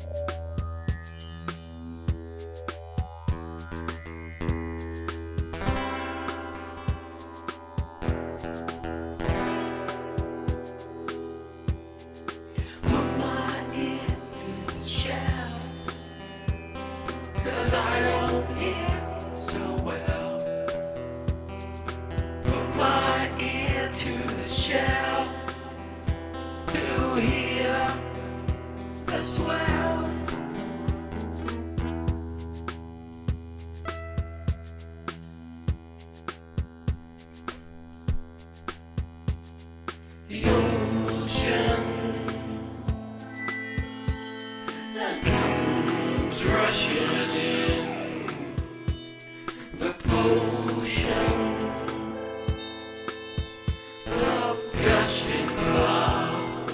Put my ear to the shell, 'cause I don't hear so well. Put my ear to the shell to hear the swell. The ocean that comes rushing in, the potion of gushing love,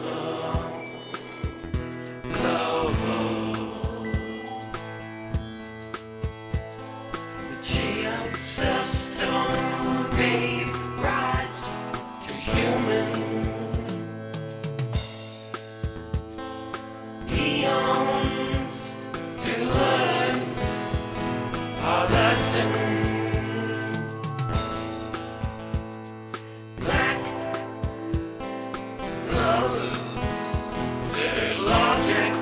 the chia stone gave rise to human eons to learn our lesson. Black lovers, their logic,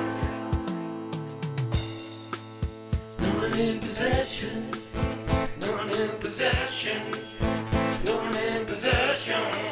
no one in possession, no one in possession, no one in possession.